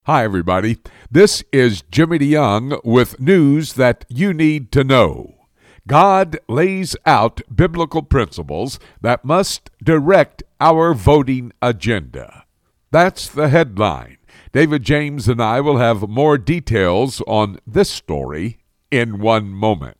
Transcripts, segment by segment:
Hi, everybody. This is Jimmy DeYoung with news that you need to know. God lays out biblical principles that must direct our voting agenda. That's the headline. David James and I will have more details on this story in one moment.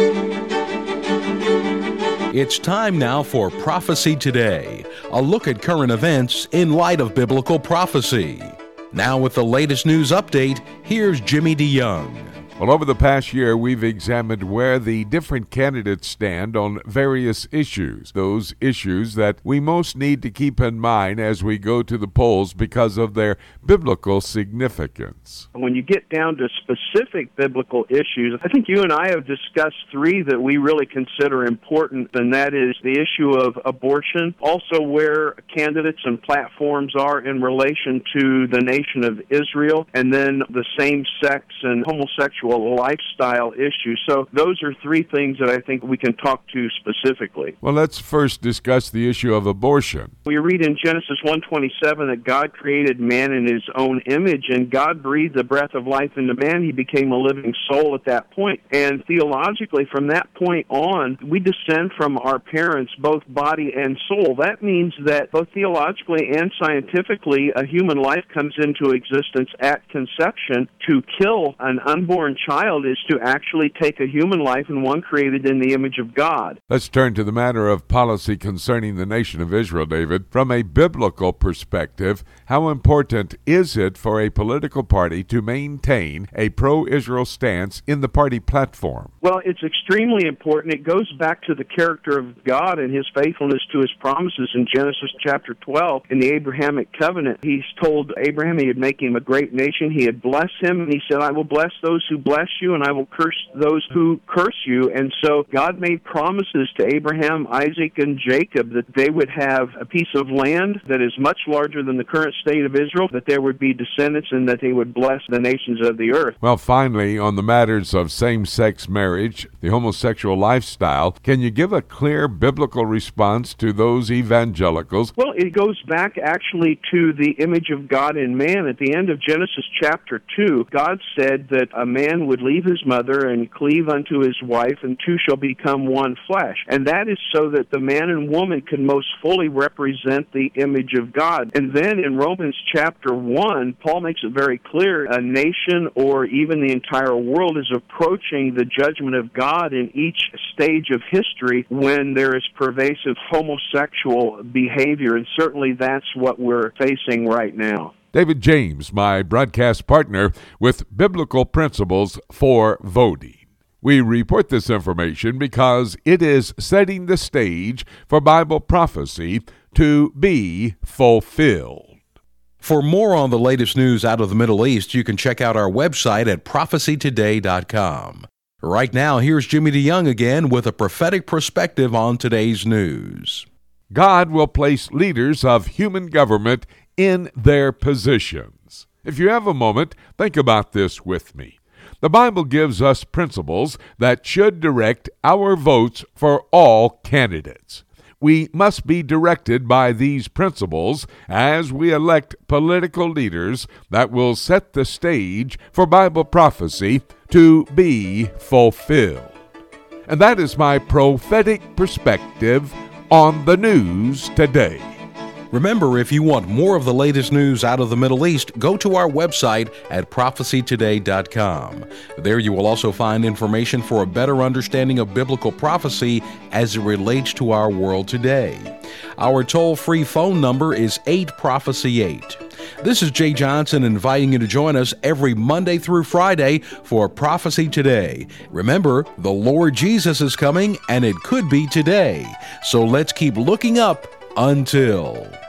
It's time now for Prophecy Today, a look at current events in light of biblical prophecy. Now with the latest news update, here's Jimmy DeYoung. Well, over the past year, we've examined where the different candidates stand on various issues, those issues that we most need to keep in mind as we go to the polls because of their biblical significance. When you get down to specific biblical issues, I think you and I have discussed three that we really consider important, and that is the issue of abortion, also where candidates and platforms are in relation to the nation of Israel, and then the same-sex and homosexual lifestyle issue. So those are three things that I think we can talk to specifically. Well, let's first discuss the issue of abortion. We read in Genesis 1:27 that God created man in his own image, and God breathed the breath of life into man. He became a living soul at that point. And theologically, from that point on, we descend from our parents, both body and soul. That means that both theologically and scientifically, a human life comes into existence at conception. To kill an unborn child is to actually take a human life and one created in the image of God. Let's turn to the matter of policy concerning the nation of Israel, David. From a biblical perspective, how important is it for a political party to maintain a pro-Israel stance in the party platform? Well, it's extremely important. It goes back to the character of God and his faithfulness to his promises in Genesis chapter 12 in the Abrahamic covenant. He's told Abraham he would make him a great nation. He had blessed him, and he said, I will bless those who bless you, and I will curse those who curse you. And so God made promises to Abraham, Isaac, and Jacob that they would have a piece of land that is much larger than the current state of Israel, that there would be descendants, and that they would bless the nations of the earth. Well, finally, on the matters of same-sex marriage, the homosexual lifestyle, can you give a clear biblical response to those evangelicals? Well, it goes back actually to the image of God in man. At the end of Genesis chapter 2, God said that a man would leave his mother and cleave unto his wife, and two shall become one flesh. And that is so that the man and woman can most fully represent the image of God. And then in Romans chapter 1, Paul makes it very clear a nation or even the entire world is approaching the judgment of God in each stage of history when there is pervasive homosexual behavior, and certainly that's what we're facing right now. David James, my broadcast partner with Biblical Principles for Voting. We report this information because it is setting the stage for Bible prophecy to be fulfilled. For more on the latest news out of the Middle East, you can check out our website at prophecytoday.com. Right now, here's Jimmy DeYoung again with a prophetic perspective on today's news. God will place leaders of human government in their positions. If you have a moment, think about this with me. The Bible gives us principles that should direct our votes for all candidates. We must be directed by these principles as we elect political leaders that will set the stage for Bible prophecy to be fulfilled. And that is my prophetic perspective on the news today. Remember, if you want more of the latest news out of the Middle East, go to our website at prophecytoday.com. There you will also find information for a better understanding of biblical prophecy as it relates to our world today. Our toll-free phone number is 8-PROPHECY-8. This is Jay Johnson inviting you to join us every Monday through Friday for Prophecy Today. Remember, the Lord Jesus is coming, and it could be today. So let's keep looking up until...